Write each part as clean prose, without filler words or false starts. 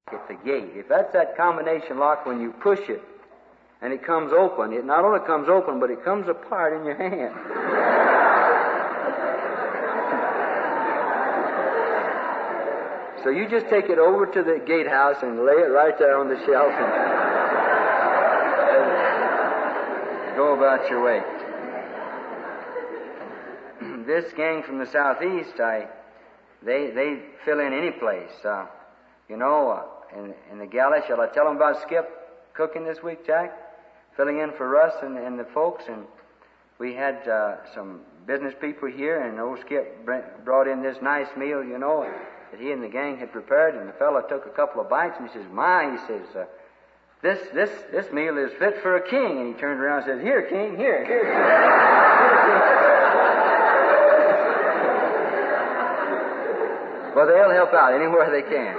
at the gate. If that's that combination lock, when you push it and it comes open, it not only comes open, but it comes apart in your hand. So you just take it over to the gatehouse and lay it right there on the shelf and go about your way. This gang from the southeast, they fill in any place. In the galley, shall I tell them about Skip cooking this week, Jack? Filling in for Russ and the folks. And we had some business people here, and old Skip brought in this nice meal, that he and the gang had prepared. And the fellow took a couple of bites, and he says, "My," he says, this meal is fit for a king." And he turned around and says, "Here, king, here, here, king." Well, they'll help out anywhere they can.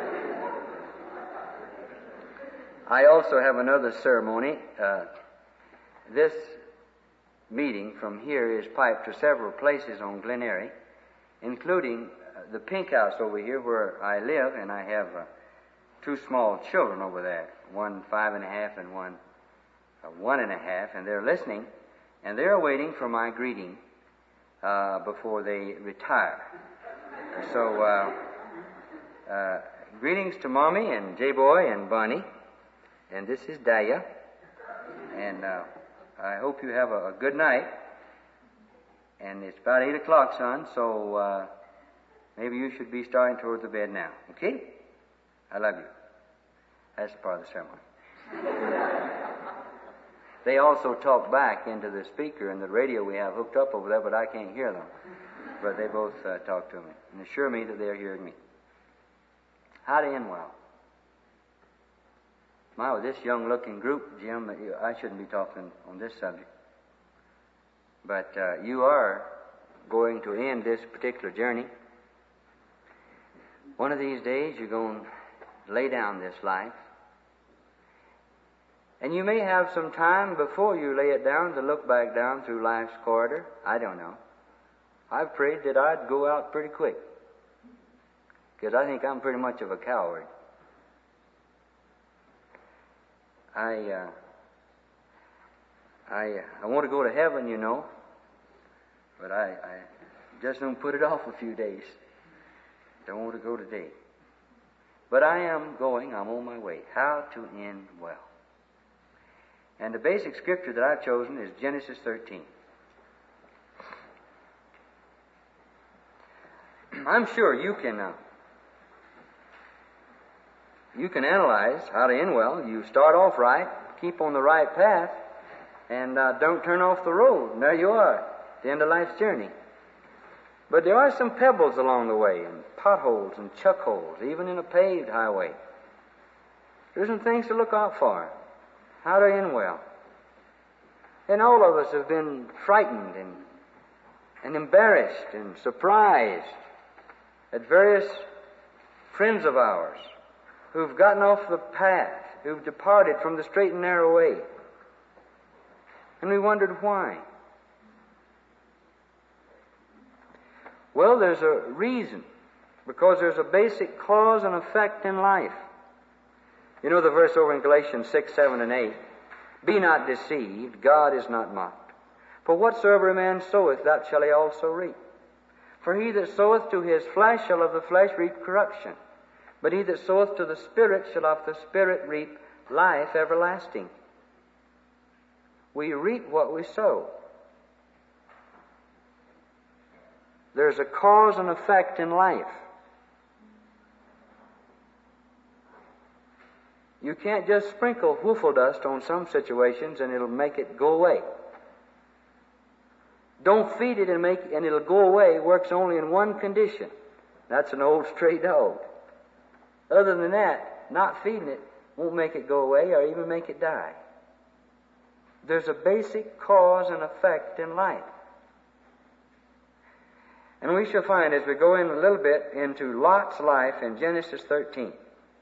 I also have another ceremony. This meeting from here is piped to several places on Glen Eyrie, including the Pink House over here where I live, and I have two small children over there, one 5.5 and one 1.5, and they're listening, and they're waiting for my greeting before they retire. So, greetings to Mommy and J-Boy and Bunny, and this is Dahlia, and I hope you have a good night. And it's about 8 o'clock, son, so maybe you should be starting toward the bed now, okay? I love you. That's part of the ceremony. They also talk back into the speaker and the radio we have hooked up over there, but I can't hear them. But they both talk to me and assure me that they're hearing me. Howdy and well. My, with this young-looking group, Jim, I shouldn't be talking on this subject. But you are going to end this particular journey. One of these days, you're going to lay down this life. And you may have some time before you lay it down to look back down through life's corridor. I don't know. I've prayed that I'd go out pretty quick, because I think I'm pretty much of a coward. I want to go to heaven, but I just don't put it off a few days. Don't want to go today. But I am going, I'm on my way. How to end well. And the basic scripture that I've chosen is Genesis 13. I'm sure you can analyze how to end well. You start off right, keep on the right path, and don't turn off the road. And there you are, at the end of life's journey. But there are some pebbles along the way, and potholes and chuck holes, even in a paved highway. There's some things to look out for. How to end well. And all of us have been frightened and embarrassed and surprised at various friends of ours who've gotten off the path, who've departed from the straight and narrow way. And we wondered why. Well, there's a reason. Because there's a basic cause and effect in life. You know the verse over in Galatians 6, 7, and 8. Be not deceived, God is not mocked. For whatsoever a man soweth, that shall he also reap. For he that soweth to his flesh shall of the flesh reap corruption. But he that soweth to the Spirit shall of the Spirit reap life everlasting. We reap what we sow. There's a cause and effect in life. You can't just sprinkle woofle dust on some situations and it'll make it go away. Don't feed it and it'll go away works only in one condition. That's an old stray dog. Other than that, not feeding it won't make it go away or even make it die. There's a basic cause and effect in life. And we shall find as we go in a little bit into Lot's life in Genesis 13.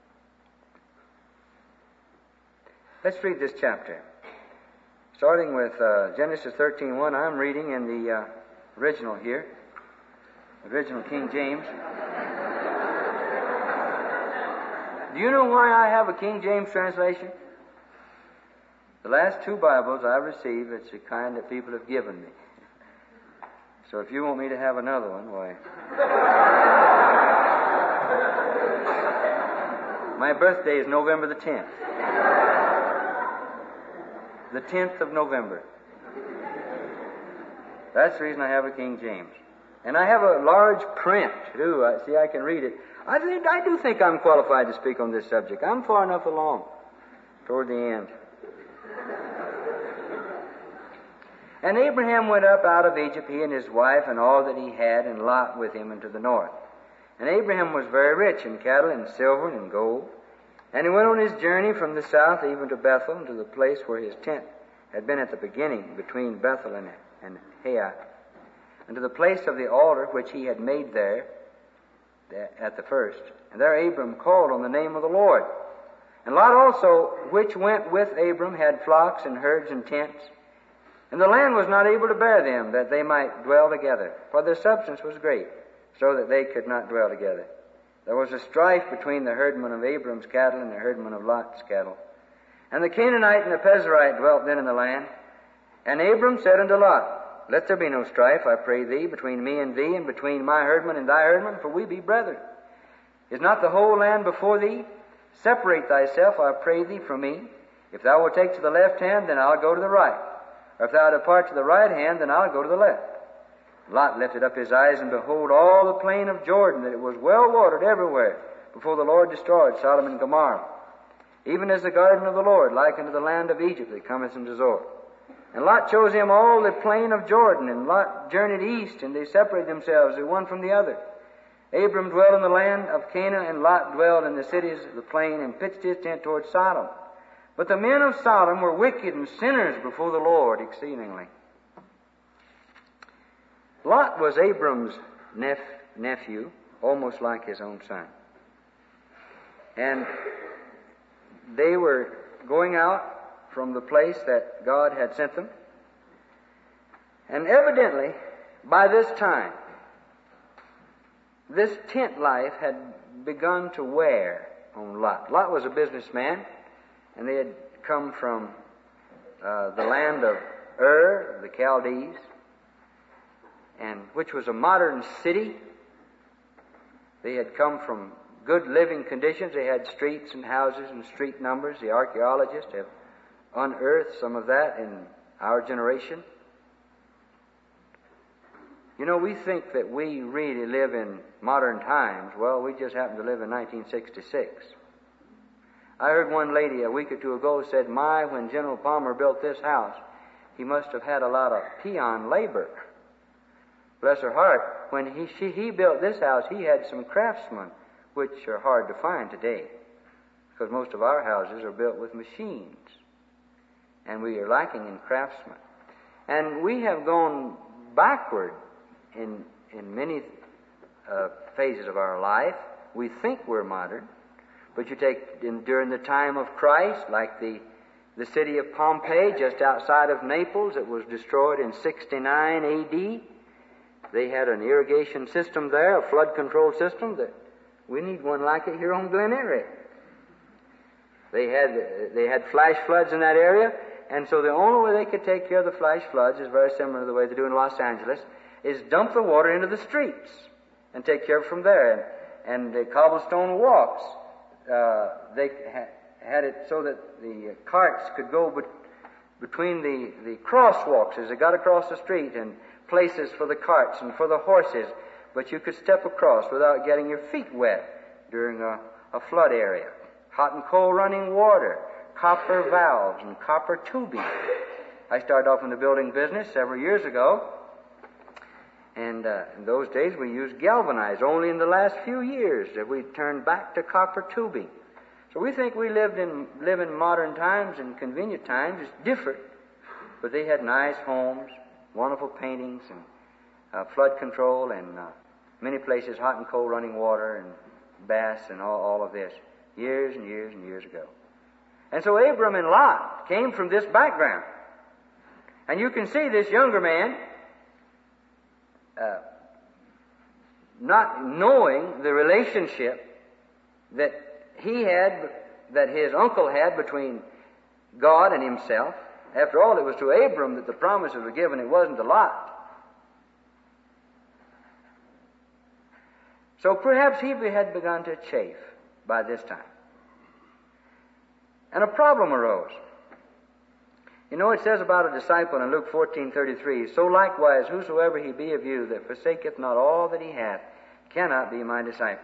Let's read this chapter. Starting with Genesis 13:1, I'm reading in the original here, original King James. Do you know why I have a King James translation? The last two Bibles I've received, it's the kind that people have given me. So if you want me to have another one, why... My birthday is November the 10th. The 10th of November. That's the reason I have a King James. And I have a large print, too. I can read it. I do think I'm qualified to speak on this subject. I'm far enough along toward the end. And Abraham went up out of Egypt, he and his wife, and all that he had, and Lot with him into the north. And Abraham was very rich in cattle and silver and in gold. And he went on his journey from the south even to Bethel, and to the place where his tent had been at the beginning, between Bethel and Hai, and to the place of the altar which he had made there at the first. And there Abram called on the name of the Lord. And Lot also, which went with Abram, had flocks and herds and tents. And the land was not able to bear them, that they might dwell together, for their substance was great, so that they could not dwell together. There was a strife between the herdmen of Abram's cattle and the herdmen of Lot's cattle. And the Canaanite and the Perizzite dwelt then in the land. And Abram said unto Lot, Let there be no strife, I pray thee, between me and thee, and between my herdmen and thy herdmen, for we be brethren. Is not the whole land before thee? Separate thyself, I pray thee, from me. If thou wilt take to the left hand, then I'll go to the right. Or if thou depart to the right hand, then I'll go to the left. Lot lifted up his eyes, and behold, all the plain of Jordan, that it was well watered everywhere, before the Lord destroyed Sodom and Gomorrah. Even as the garden of the Lord, like unto the land of Egypt that cometh into Zoar. And Lot chose him all the plain of Jordan, and Lot journeyed east, and they separated themselves the one from the other. Abram dwelt in the land of Canaan, and Lot dwelled in the cities of the plain, and pitched his tent toward Sodom. But the men of Sodom were wicked and sinners before the Lord exceedingly. Lot was Abram's nephew, almost like his own son. And they were going out from the place that God had sent them. And evidently, by this time, this tent life had begun to wear on Lot. Lot was a businessman, and they had come from the land of Ur, the Chaldees, and which was a modern city. They had come from good living conditions. They had streets and houses and street numbers. The archaeologists have unearthed some of that in our generation. You know, we think that we really live in modern times. Well, we just happen to live in 1966. I heard one lady a week or two ago said, when General Palmer built this house, he must have had a lot of peon labor. Bless her heart, when he built this house, he had some craftsmen, which are hard to find today, because most of our houses are built with machines, and we are lacking in craftsmen. And we have gone backward in many phases of our life. We think we're modern, but you take during the time of Christ, like the city of Pompeii, just outside of Naples, it was destroyed in 69 A.D., They had an irrigation system there, a flood control system, that we need one like it here on Glen Eyrie. They had flash floods in that area, and so the only way they could take care of the flash floods is very similar to the way they do in Los Angeles, is dump the water into the streets and take care of it from there. And the cobblestone walks, they had it so that the carts could go between the crosswalks as they got across the street, and places for the carts and for the horses, but you could step across without getting your feet wet during a flood area. Hot and cold running water, copper valves and copper tubing. I started off in the building business several years ago, and in those days we used galvanized. Only in the last few years that we turned back to copper tubing. So we think we live in modern times and convenient times. It's different, but they had nice homes, wonderful paintings, and flood control, and many places hot and cold running water, and baths, and all of this, years and years and years ago. And so Abram and Lot came from this background. And you can see this younger man not knowing the relationship that that his uncle had between God and himself. After all, it was to Abram that the promises were given. It wasn't to Lot. So perhaps he had begun to chafe by this time. And a problem arose. You know, it says about a disciple in Luke 14:33, "So likewise, whosoever he be of you that forsaketh not all that he hath, cannot be my disciple."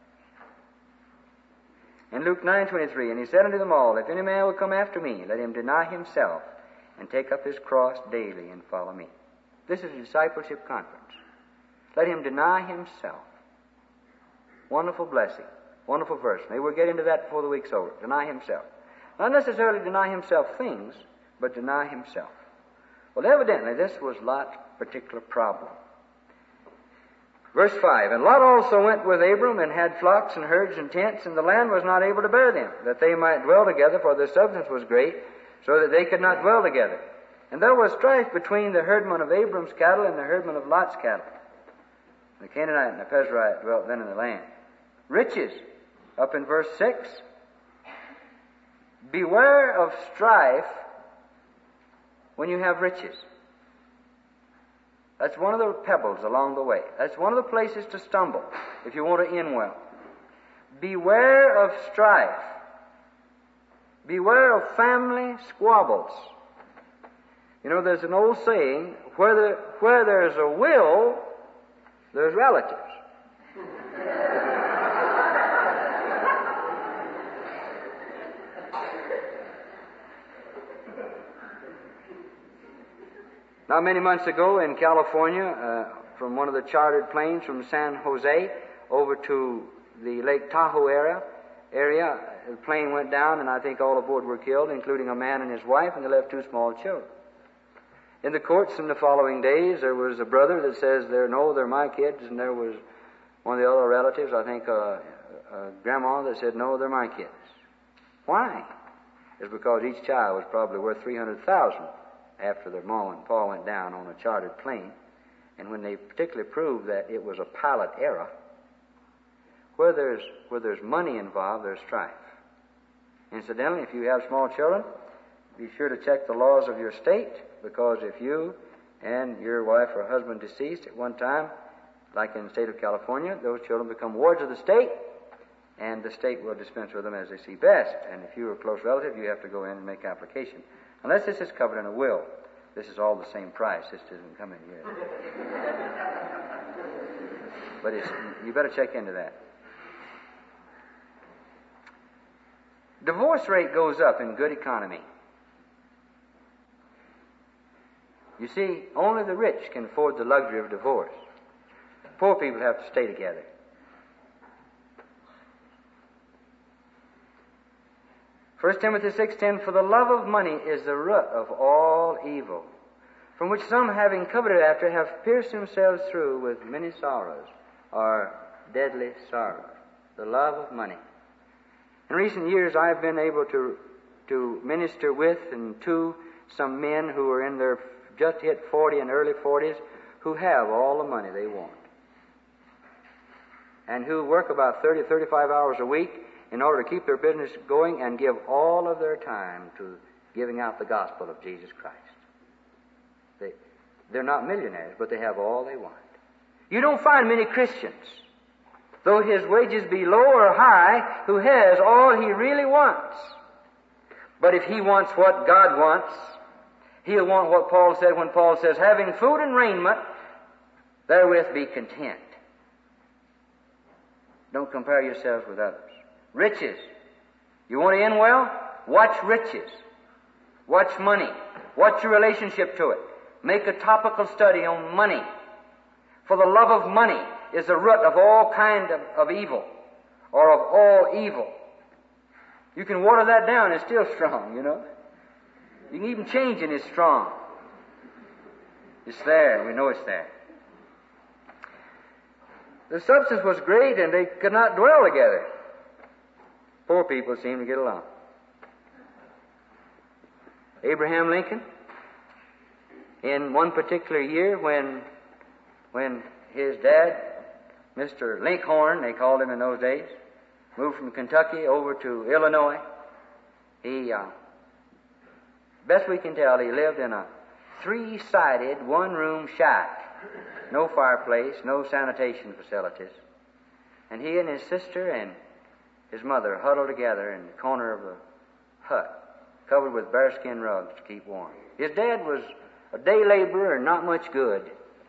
In Luke 9:23, "And he said unto them all, If any man will come after me, let him deny himself, and take up his cross daily, and follow me." This is a discipleship conference. Let him deny himself. Wonderful blessing. Wonderful verse. Maybe we'll get into that before the week's over. Deny himself. Not necessarily deny himself things, but deny himself. Well, evidently, this was Lot's particular problem. Verse 5, "And Lot also went with Abram, and had flocks and herds and tents, and the land was not able to bear them, that they might dwell together, for their substance was great, so that they could not dwell together. And there was strife between the herdmen of Abram's cattle and the herdmen of Lot's cattle. The Canaanite and the Perizzite dwelt then in the land." Riches, up in verse 6. Beware of strife when you have riches. That's one of the pebbles along the way. That's one of the places to stumble if you want to end well. Beware of strife. Beware of family squabbles. You know, there's an old saying, where there's a will, there's relatives. Not many months ago in California, from one of the chartered planes from San Jose over to the Lake Tahoe area, the plane went down, and I think all aboard were killed, including a man and his wife, and they left 2 small children. In the courts in the following days, there was a brother that says, they're my kids, and there was one of the other relatives, I think a grandma, that said, no, they're my kids. Why? It's because each child was probably worth $300,000 after their mom and pa went down on a chartered plane. And when they particularly proved that it was a pilot error, where there's money involved, there's strife. Incidentally, if you have small children, be sure to check the laws of your state, because if you and your wife or husband deceased at one time, like in the state of California, those children become wards of the state, and the state will dispense with them as they see best. And if you're a close relative, you have to go in and make application. Unless this is covered in a will, this is all the same price. This doesn't come in here. But you better check into that. Divorce rate goes up in good economy. You see, only the rich can afford the luxury of divorce. Poor people have to stay together. First Timothy 6:10, "For the love of money is the root of all evil, from which some, having coveted after, have pierced themselves through with many sorrows," or deadly sorrows. The love of money. In recent years, I've been able to minister with and to some men who are in their just hit 40 and early 40s, who have all the money they want, and who work about 30, 35 hours a week in order to keep their business going and give all of their time to giving out the gospel of Jesus Christ. They're not millionaires, but they have all they want. You don't find many Christians, though his wages be low or high, who has all he really wants. But if he wants what God wants, he'll want what Paul said when Paul says, "Having food and raiment, therewith be content." Don't compare yourselves with others. Riches. You want to end well? Watch riches. Watch money. Watch your relationship to it. Make a topical study on money. For the love of money is the root of all kind of evil, or of all evil. You can water that down, it's still strong, you know. You can even change it, it's strong. It's there, we know it's there. The substance was great, and they could not dwell together. Poor people seem to get along. Abraham Lincoln, in one particular year when his dad, Mr. Linkhorn, they called him in those days, moved from Kentucky over to Illinois. He, best we can tell, he lived in a 3-sided, one-room shack. No fireplace, no sanitation facilities. And he and his sister and his mother huddled together in the corner of the hut, covered with bearskin rugs to keep warm. His dad was a day laborer and not much good.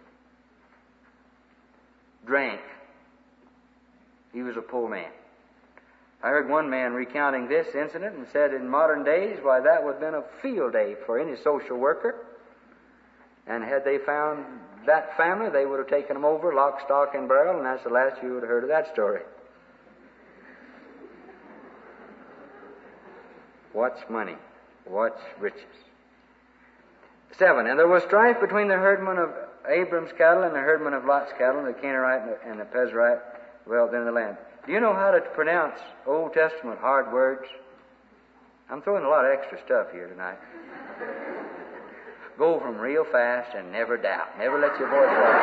Drank. He was a poor man. I heard one man recounting this incident and said in modern days, why, that would have been a field day for any social worker. And had they found that family, they would have taken them over, lock, stock, and barrel, and that's the last you would have heard of that story. What's money? What's riches? 7. And there was strife between the herdmen of Abram's cattle and the herdmen of Lot's cattle, the Canaanite and the Pezerite dwelt in the land. Do you know how to pronounce Old Testament hard words? I'm throwing a lot of extra stuff here tonight. Go over them real fast and never doubt. Never let your voice go.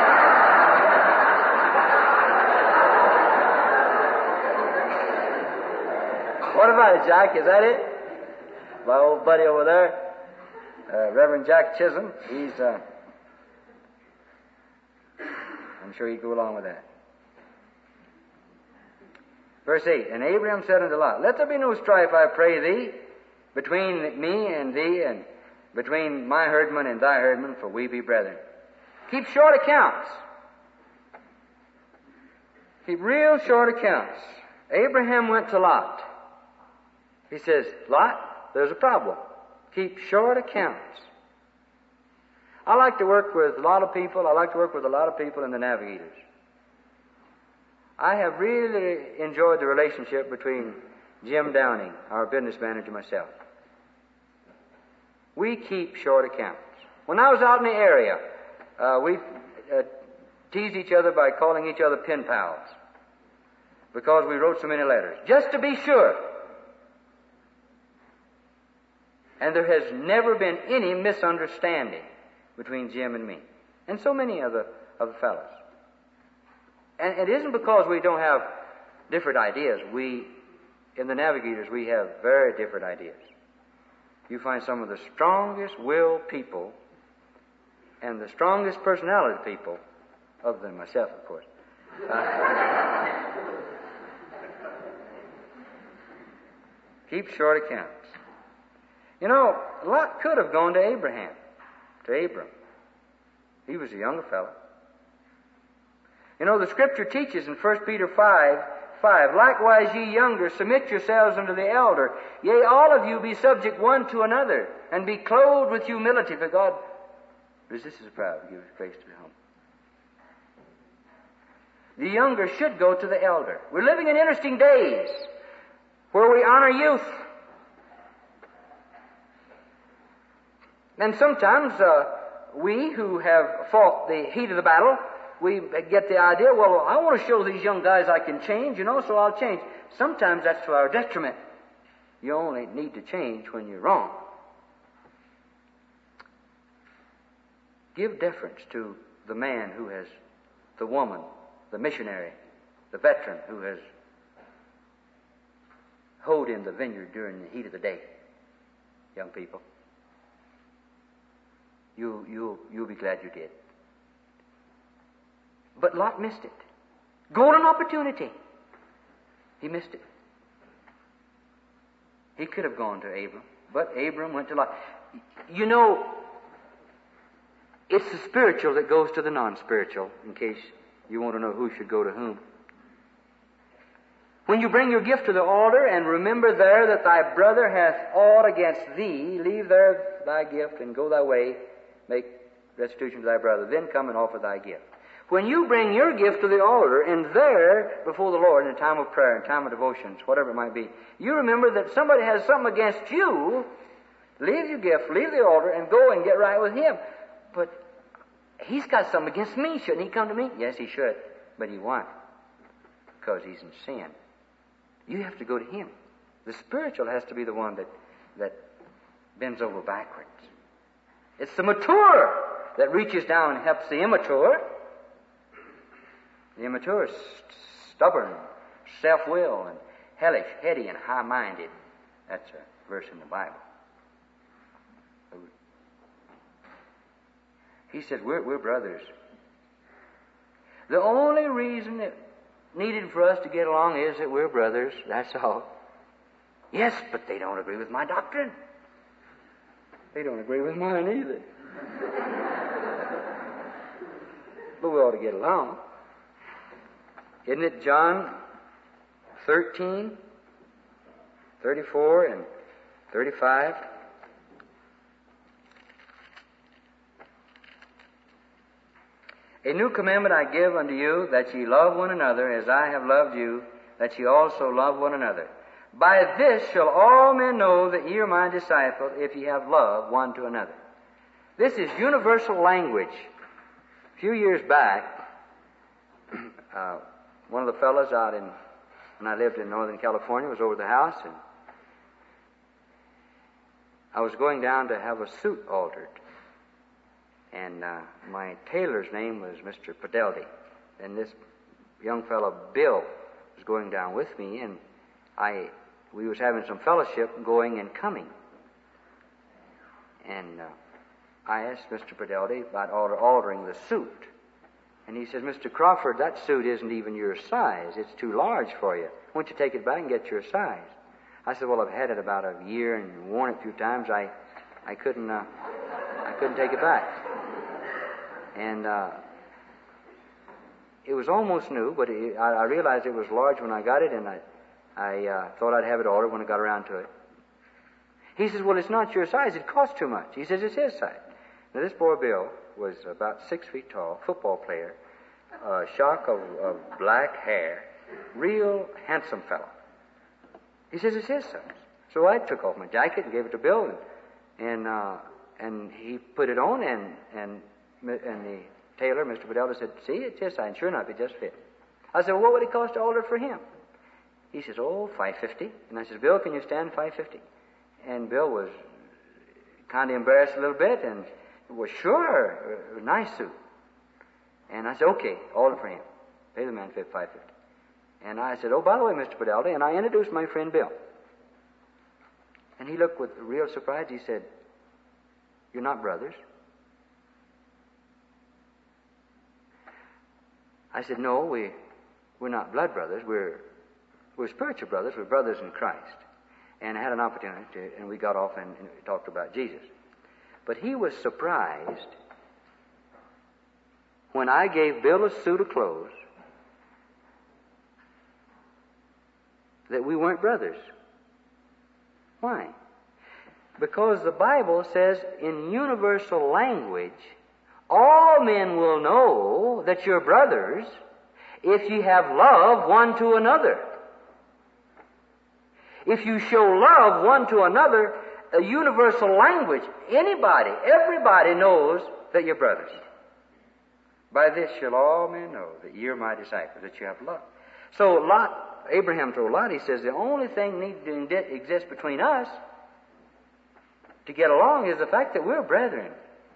What about it, Jack? Is that it? My old buddy over there, Reverend Jack Chisholm, he's, I'm sure he'd go along with that. Verse 8, and Abraham said unto Lot, let there be no strife, I pray thee, between me and thee, and between my herdmen and thy herdmen, for we be brethren. Keep short accounts. Keep real short accounts. Abraham went to Lot. He says, Lot, there's a problem. Keep short accounts. I like to work with a lot of people. I like to work with a lot of people in the Navigators. I have really enjoyed the relationship between Jim Downing, our business manager, and myself. We keep short accounts. When I was out in the area, we teased each other by calling each other pen pals because we wrote so many letters, just to be sure. And there has never been any misunderstanding between Jim and me, and so many of the fellows. And it isn't because we don't have different ideas. In the Navigators, we have very different ideas. You find some of the strongest willed people and the strongest personality people, other than myself, of course. Keep short accounts. You know, Lot could have gone to Abram. He was a younger fellow. You know, the Scripture teaches in 1 Peter 5, likewise ye younger, submit yourselves unto the elder. Yea, all of you be subject one to another, and be clothed with humility, for God resists the proud, and giveth grace to the humble. The younger should go to the elder. We're living in interesting days where we honor youth. And sometimes we who have fought the heat of the battle, we get the idea, well, I want to show these young guys I can change, so I'll change. Sometimes that's to our detriment. You only need to change when you're wrong. Give deference to the man who has, the woman, the missionary, the veteran who has hoed in the vineyard during the heat of the day. Young people, you'll be glad you did. But Lot missed it. Golden opportunity. He missed it. He could have gone to Abram, but Abram went to Lot. You know, it's the spiritual that goes to the non-spiritual, in case you want to know who should go to whom. When you bring your gift to the altar, and remember there that thy brother hath aught against thee, leave there thy gift and go thy way, make restitution to thy brother, then come and offer thy gift. When you bring your gift to the altar, and there, before the Lord, in a time of prayer, in time of devotions, whatever it might be, you remember that somebody has something against you, leave your gift, leave the altar, and go and get right with him. But he's got something against me. Shouldn't he come to me? Yes, he should. But he won't, because he's in sin. You have to go to him. The spiritual has to be the one that bends over backwards. It's the mature that reaches down and helps the immature. The immature is stubborn, self-willed, hellish, heady, and high-minded. That's a verse in the Bible. He said, we're brothers. The only reason that needed for us to get along is that we're brothers. That's all. Yes, but they don't agree with my doctrine. They don't agree with mine either. But we ought to get along. Isn't it John 13, 34, and 35? A new commandment I give unto you, that ye love one another as I have loved you, that ye also love one another. By this shall all men know that ye are my disciples, if ye have love one to another. This is universal language. A few years back, one of the fellows out when I lived in Northern California, was over at the house, and I was going down to have a suit altered. And my tailor's name was Mr. Padeldi. And this young fellow, Bill, was going down with me, and we was having some fellowship going and coming. And I asked Mr. Padeldi about altering the suit. And he says, Mr. Crawford, that suit isn't even your size. It's too large for you. Why don't you take it back and get your size? I said, well, I've had it about a year and worn it a few times. I couldn't take it back. And it was almost new, but I realized it was large when I got it, and I thought I'd have it altered when I got around to it. He says, well, it's not your size. It costs too much. He says, it's his size. Now, this boy Bill was about 6 feet tall, football player, a shock of black hair, real handsome fellow. He says, it's his size. So I took off my jacket and gave it to Bill, and he put it on, and the tailor, Mr. Padeldi, said, see, it's his size. And sure enough, it just fit. I said, well, what would it cost to alter it for him? He says, oh, $550. And I said, Bill, can you stand $550? And Bill was kind of embarrassed a little bit, and was sure, a nice suit. And I said, okay, alter for him. Pay the man $550. And I said, oh, by the way, Mr. Padeldi, and I introduced my friend Bill. And he looked with real surprise. He said, you're not brothers? I said, no, we're not blood brothers. We're spiritual brothers. We're brothers in Christ. And I had an opportunity and we got off and talked about Jesus. But he was surprised when I gave Bill a suit of clothes that we weren't brothers. Why? Because the Bible says in universal language, all men will know that you're brothers if ye have love one to another. If you show love one to another, a universal language, everybody knows that you're brothers. By this shall all men know that you're my disciples, that you have love. So Abraham told Lot, he says, the only thing need to exist between us to get along is the fact that we're brethren.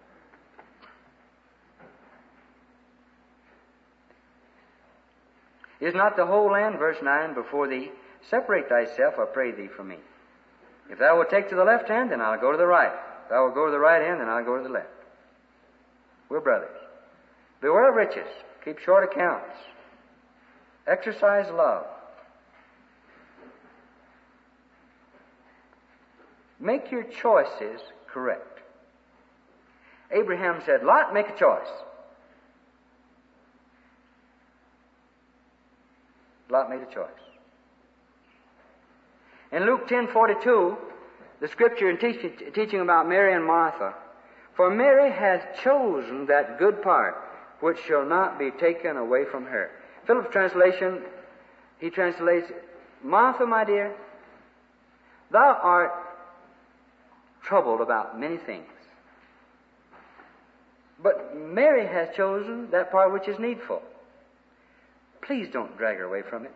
Is not the whole land, verse 9, before thee? Separate thyself, I pray thee, from me. If thou wilt take to the left hand, then I'll go to the right. If thou wilt go to the right hand, then I'll go to the left. We're brothers. Beware of riches. Keep short accounts. Exercise love. Make your choices correct. Abraham said, Lot, make a choice. Lot made a choice. In Luke 10:42, the scripture teaching about Mary and Martha, for Mary has chosen that good part which shall not be taken away from her. Philip's translation, he translates, Martha, my dear, thou art troubled about many things. But Mary has chosen that part which is needful. Please don't drag her away from it.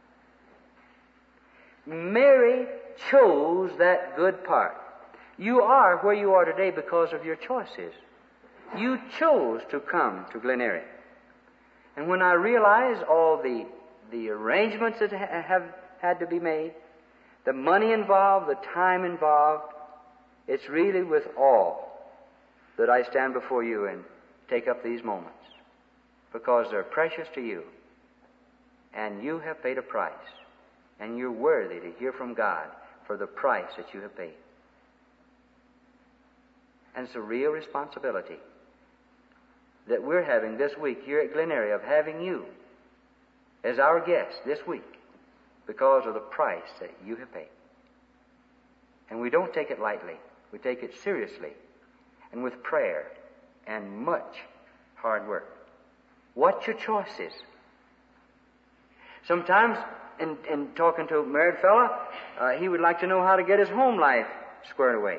Mary chose that good part. You are where you are today because of your choices. You chose to come to Glen Eyrie. And when I realize all the arrangements that have had to be made, the money involved, the time involved. It's really with awe that I stand before you and take up these moments, because they're precious to you, and you have paid a price, and you're worthy to hear from God for the price that you have paid. And it's a real responsibility that we're having this week here at Glen Eyrie, of having you as our guest this week because of the price that you have paid. And we don't take it lightly. We take it seriously and with prayer and much hard work. What's your choices? Sometimes in talking to a married fella, he would like to know how to get his home life squared away.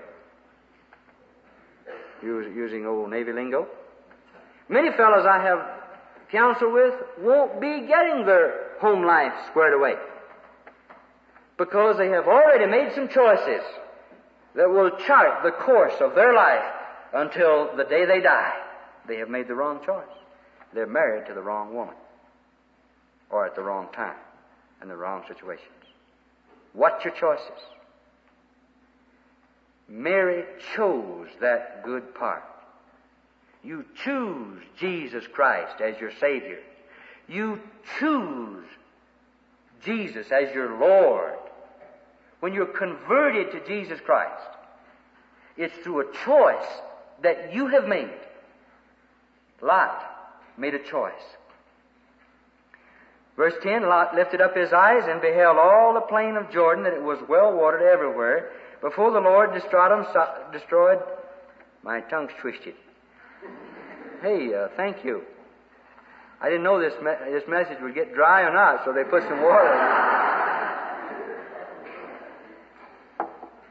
Using old Navy lingo. Many fellows I have counsel with won't be getting their home life squared away because they have already made some choices that will chart the course of their life until the day they die. They have made the wrong choice. They're married to the wrong woman, or at the wrong time, in the wrong situations. What's your choices? Mary chose that good part. You choose Jesus Christ as your Savior. You choose Jesus as your Lord. When you're converted to Jesus Christ, it's through a choice that you have made. Lot made a choice. Verse 10, Lot lifted up his eyes and beheld all the plain of Jordan, that it was well watered everywhere. Before the Lord destroyed, my tongue's twisted. Hey, thank you. I didn't know this message would get dry or not, so they put some water in it.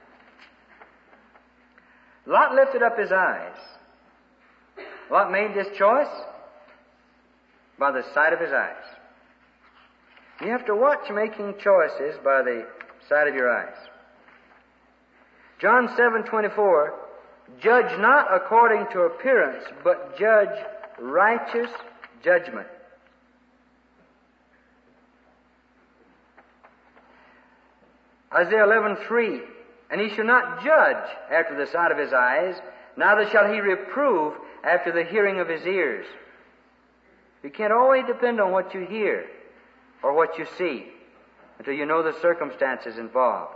Lot lifted up his eyes. Lot made this choice by the sight of his eyes. You have to watch making choices by the sight of your eyes. John 7:24, judge not according to appearance, but judge righteous judgment. Isaiah 11:3, and he shall not judge after the sight of his eyes, neither shall he reprove after the hearing of his ears. You can't always depend on what you hear or what you see until you know the circumstances involved.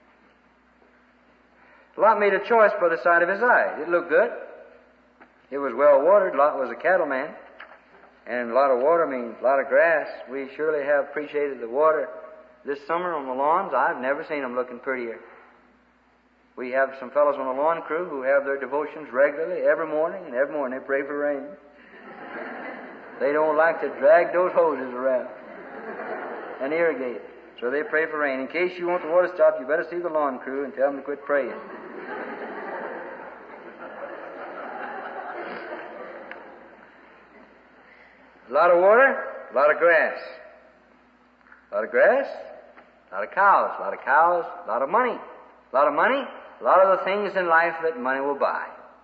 Lot made a choice by the sight of his eyes. It looked good. It was well watered. Lot was a cattleman. And a lot of water means a lot of grass. We surely have appreciated the water this summer on the lawns. I've never seen them looking prettier. We have some fellows on the lawn crew who have their devotions regularly every morning, and every morning they pray for rain. They don't like to drag those hoses around and irrigate. So they pray for rain. In case you want the water to stop, you better see the lawn crew and tell them to quit praying. A lot of water, a lot of grass. A lot of grass, a lot of cows. A lot of cows, a lot of money. A lot of money, a lot of the things in life that money will buy.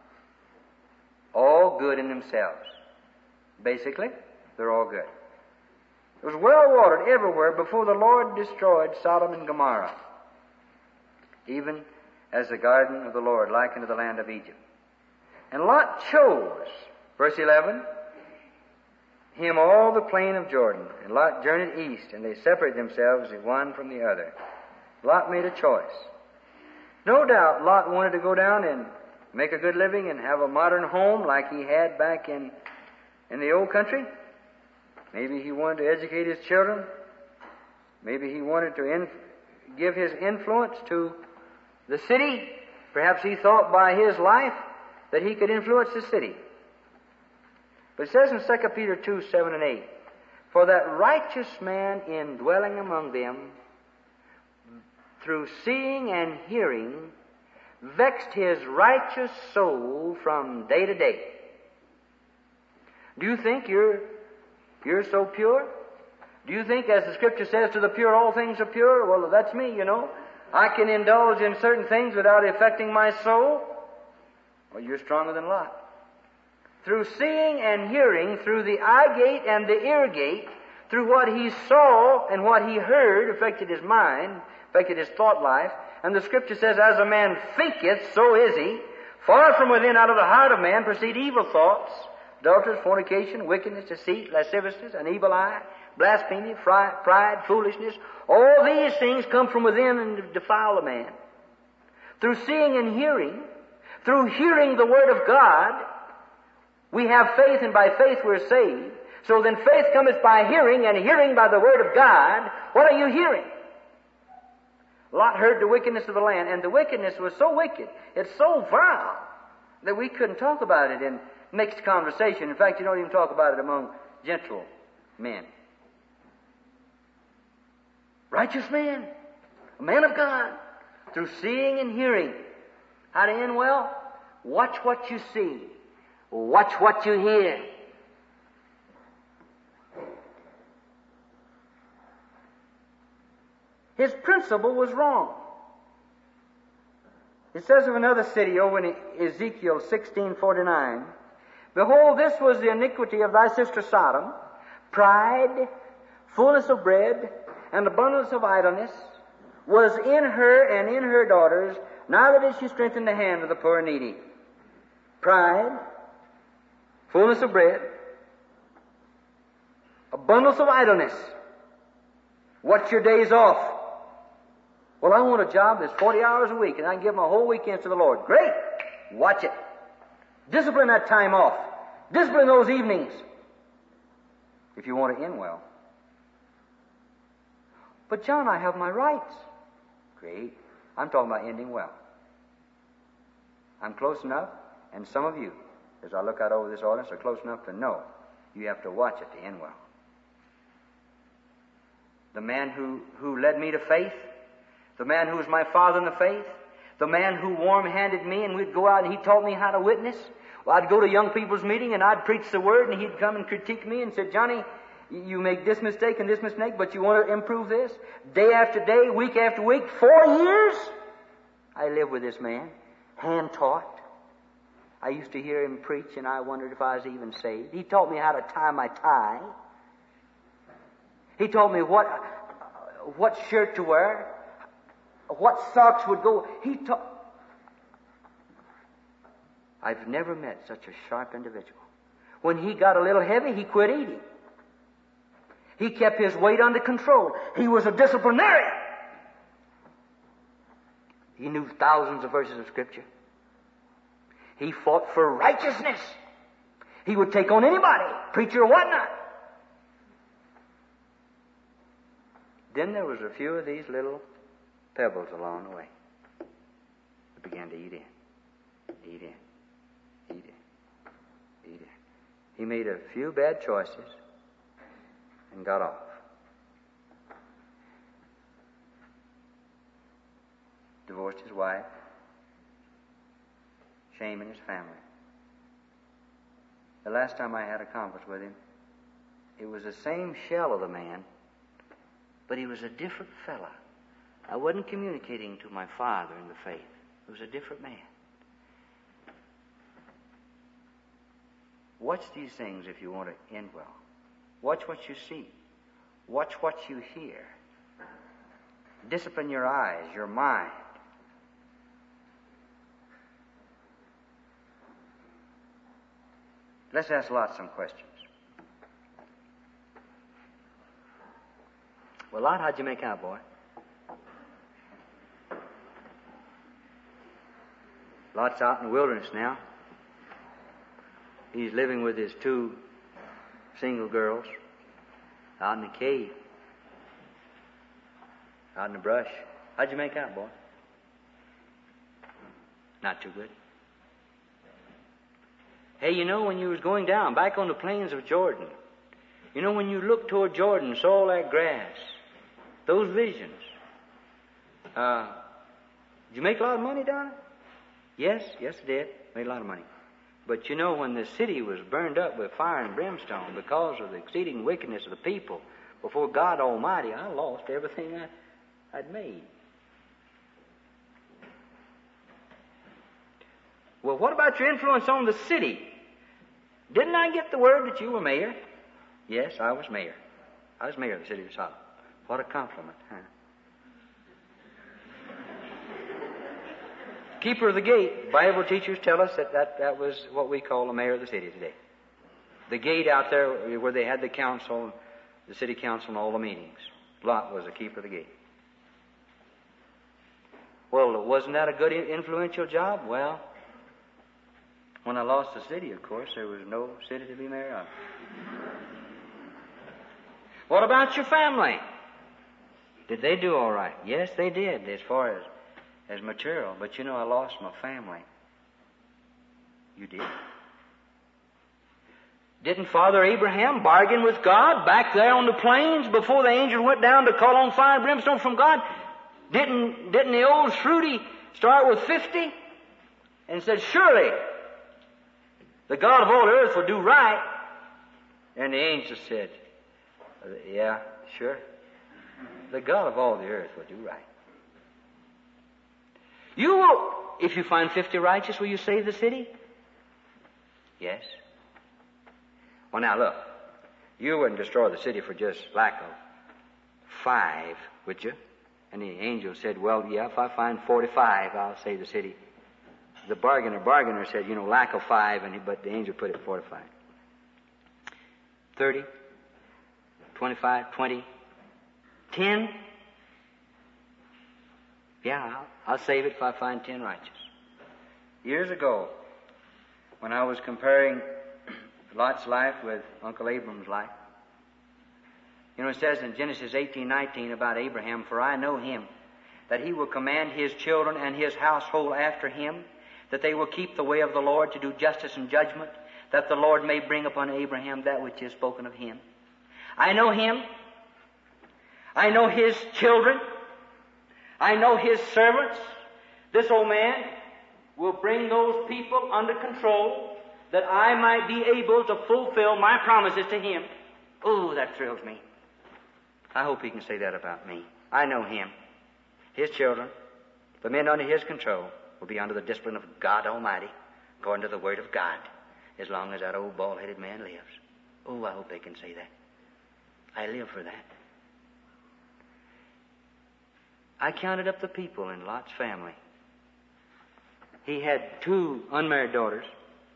All good in themselves. Basically, they're all good. It was well watered everywhere before the Lord destroyed Sodom and Gomorrah, even as the garden of the Lord, like unto the land of Egypt. And Lot chose, verse 11, him all the plain of Jordan. And Lot journeyed east, and they separated themselves the one from the other. Lot made a choice. No doubt Lot wanted to go down and make a good living and have a modern home like he had back in the old country. Maybe he wanted to educate his children. Maybe he wanted to give his influence to the city. Perhaps he thought by his life that he could influence the city. But it says in 2 Peter 2:7 and 8, for that righteous man in dwelling among them, through seeing and hearing, vexed his righteous soul from day to day. Do you think you're so pure? Do you think, as the Scripture says, to the pure all things are pure? Well, that's me, you know. I can indulge in certain things without affecting my soul. Well, you're stronger than Lot. Through seeing and hearing, through the eye gate and the ear gate, through what he saw and what he heard affected his mind, affected his thought life. And the Scripture says, as a man thinketh, so is he. Far from within, out of the heart of man, proceed evil thoughts, adultery, fornication, wickedness, deceit, lasciviousness, an evil eye, blasphemy, pride, foolishness. All these things come from within and defile a man. Through seeing and hearing, through hearing the Word of God, we have faith, and by faith we're saved. So then faith cometh by hearing, and hearing by the Word of God. What are you hearing? Lot heard the wickedness of the land, and the wickedness was so wicked, it's so vile, that we couldn't talk about it in mixed conversation. In fact, you don't even talk about it among gentle men. Righteous man, a man of God, through seeing and hearing. How to end well? Watch what you see. Watch what you hear. His principle was wrong. It says of another city over in Ezekiel 16:49, behold, this was the iniquity of thy sister Sodom, pride, fullness of bread, and abundance of idleness was in her and in her daughters, neither did she strengthen the hand of the poor and needy. Pride, fullness of bread, abundance of idleness. What's your days off? Well, I want a job that's 40 hours a week, and I can give my whole weekend to the Lord. Great! Watch it. Discipline that time off. Discipline those evenings, if you want to end well. But John, I have my rights. Great. I'm talking about ending well. I'm close enough, and some of you, as I look out over this audience, are close enough to know you have to watch it to end well. The man who led me to faith, the man who was my father in the faith, the man who warm-handed me, and we'd go out and he taught me how to witness. Well, I'd go to young people's meeting and I'd preach the Word, and he'd come and critique me and said, Johnny, you make this mistake and this mistake, but you want to improve this? Day after day, week after week, 4 years, I lived with this man, hand-taught. I used to hear him preach, and I wondered if I was even saved. He taught me how to tie my tie. He told me what shirt to wear, what socks would go. I've never met such a sharp individual. When he got a little heavy, he quit eating. He kept his weight under control. He was a disciplinarian. He knew thousands of verses of Scripture. He fought for righteousness. He would take on anybody, preacher or whatnot. Then there was a few of these little pebbles along the way that began to eat in, eat in, eat in, eat in. He made a few bad choices and got off. Divorced his wife, shaming his family. The last time I had a conference with him, it was the same shell of the man, but he was a different fella. I wasn't communicating to my father in the faith. It was a different man. Watch these things if you want to end well. Watch what you see. Watch what you hear. Discipline your eyes, your mind. Let's ask Lot some questions. Well, Lot, how'd you make out, boy? Lot's out in the wilderness now. He's living with his 2 single girls out in the cave, out in the brush. How'd you make out, boy? Not too good. Hey, you know, when you was going down, back on the plains of Jordan, you know, when you looked toward Jordan and saw all that grass, those visions, did you make a lot of money down there? Yes, I did. Made a lot of money. But you know, when the city was burned up with fire and brimstone because of the exceeding wickedness of the people before God Almighty, I lost everything I'd made. Well, what about your influence on the city? Didn't I get the word that you were mayor? Yes, I was mayor. I was mayor of the city of Sodom. What a compliment, huh? Keeper of the gate. Bible teachers tell us that was what we call the mayor of the city today. The gate out there where they had the council, the city council and all the meetings. Lot was the keeper of the gate. Well, wasn't that a good influential job? Well, when I lost the city, of course, there was no city to be mayor of. What about your family? Did they do all right? Yes, they did, as far as material. But you know, I lost my family. You did. Didn't Father Abraham bargain with God back there on the plains before the angel went down to call on fire and brimstone from God? Didn't the old Shruti start with 50 and said, surely the God of all earth will do right? And the angel said, yeah, sure. The God of all the earth will do right. You will, if you find 50 righteous, will you save the city? Yes. Well, now look, you wouldn't destroy the city for just lack of 5, would you? And the angel said, well, yeah, if I find 45, I'll save the city. The bargainer said, you know, lack of 5, but the angel put it 45. 30, 25, 20, 10. Yeah, I'll save it if I find 10 righteous. Years ago, when I was comparing Lot's life with Uncle Abram's life, you know, it says in Genesis 18:19 about Abraham, for I know him, that he will command his children and his household after him, that they will keep the way of the Lord to do justice and judgment, that the Lord may bring upon Abraham that which is spoken of him. I know him. I know his children. I know his servants. This old man will bring those people under control that I might be able to fulfill my promises to him. Oh, that thrills me. I hope he can say that about me. I know him. His children, the men under his control, will be under the discipline of God Almighty, according to the Word of God, as long as that old bald-headed man lives. Oh, I hope they can say that. I live for that. I counted up the people in Lot's family. He had 2 unmarried daughters.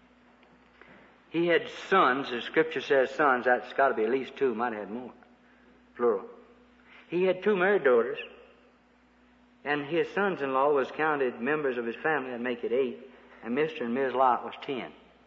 He had sons. The Scripture says sons. That's got to be at least 2. Might have had more. Plural. He had 2 married daughters. And his sons-in-law was counted members of his family. That'd make it 8. And Mr. and Ms. Lot was 10.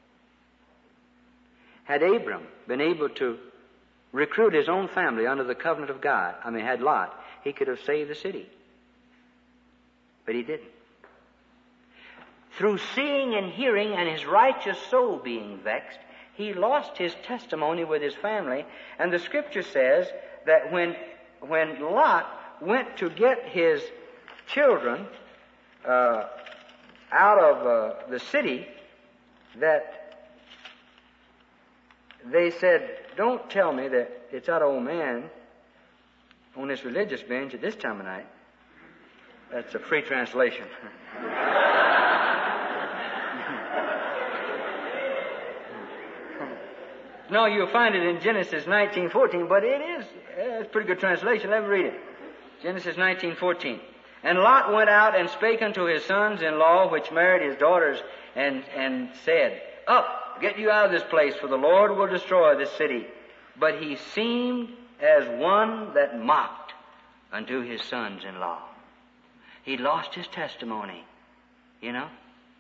Had Abram been able to recruit his own family under the covenant of God, had Lot, he could have saved the city. But he didn't. Through seeing and hearing and his righteous soul being vexed, he lost his testimony with his family. And the Scripture says that when Lot went to get his children out of the city, that they said, don't tell me that it's that old man on this religious bench at this time of night. That's a free translation. No, you'll find it in Genesis 19:14, but it's a pretty good translation. Let me read it. Genesis 19:14. And Lot went out and spake unto his sons-in-law, which married his daughters, and said, Up, get you out of this place, for the Lord will destroy this city. But he seemed as one that mocked unto his sons-in-law. He lost his testimony, you know.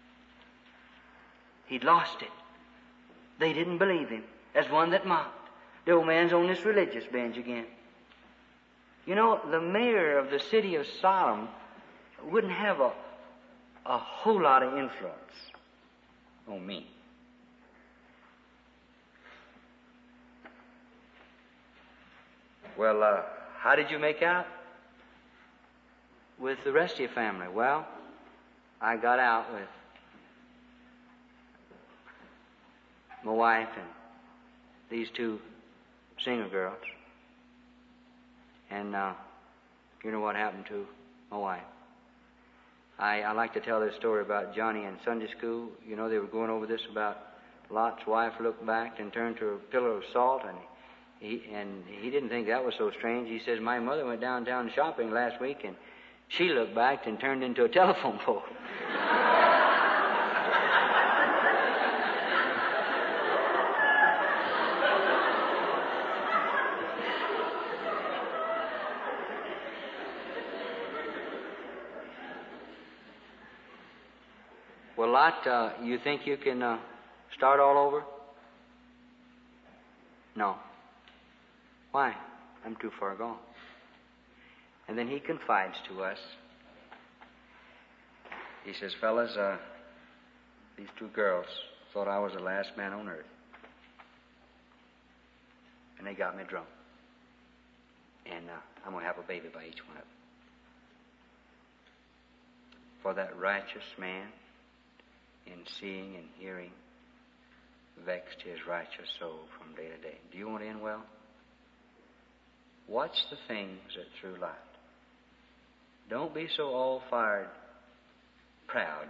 He'd lost it. They didn't believe him, as one that mocked. The old man's on this religious bench again. You know, the mayor of the city of Sodom wouldn't have a whole lot of influence on me. Well, how did you make out with the rest of your family? Well, I got out with my wife and these 2 single girls. And you know what happened to my wife. I like to tell this story about Johnny in Sunday school. You know, they were going over this about Lot's wife looked back and turned to a pillar of salt, and He didn't think that was so strange. He says, my mother went downtown shopping last week, and she looked back and turned into a telephone pole. Well, Lot, you think you can start all over? No. Why? I'm too far gone. And then he confides to us. He says, fellas, these two girls thought I was the last man on earth. And they got me drunk. And I'm going to have a baby by each one of them. For that righteous man, in seeing and hearing, vexed his righteous soul from day to day. Do you want to end well? Watch the things that through light. Don't be so all-fired proud.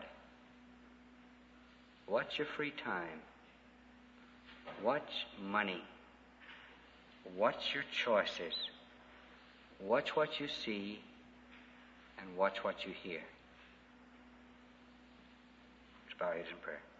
Watch your free time. Watch money. Watch your choices. Watch what you see and watch what you hear. Let's bow our heads in prayer.